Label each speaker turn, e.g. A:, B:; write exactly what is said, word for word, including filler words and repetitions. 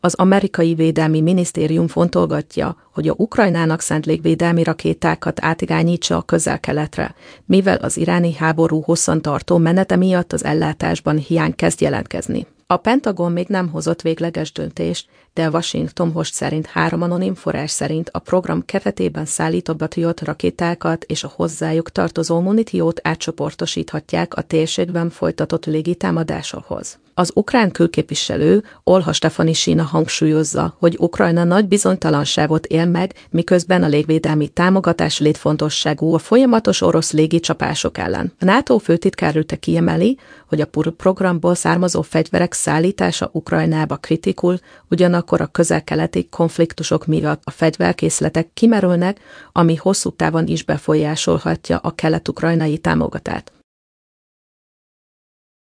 A: Az amerikai védelmi minisztérium fontolgatja, hogy a Ukrajnának szánt légvédelmi rakétákat átirányítsa a Közel-Keletre, mivel az iráni háború hosszantartó menete miatt az ellátásban hiány kezd jelentkezni. A Pentagon még nem hozott végleges döntést, de a Washington Post szerint három anonim forrás szerint a program keretében szállított Patriot rakétákat és a hozzájuk tartozó muníciót átcsoportosíthatják a térségben folytatott légitámadásokhoz. Az ukrán külképviselő Olha Stefanishyna hangsúlyozza, hogy Ukrajna nagy bizonytalanságot él meg, miközben a légvédelmi támogatás létfontosságú a folyamatos orosz légicsapások ellen. A NATO főtitkárőte kiemeli, hogy a programból származó fegyverek szállítása Ukrajnába kritikul, ugyanakkor a közel-keleti konfliktusok miatt a fegyverkészletek kimerülnek, ami hosszú távon is befolyásolhatja a kelet-ukrajnai támogatást.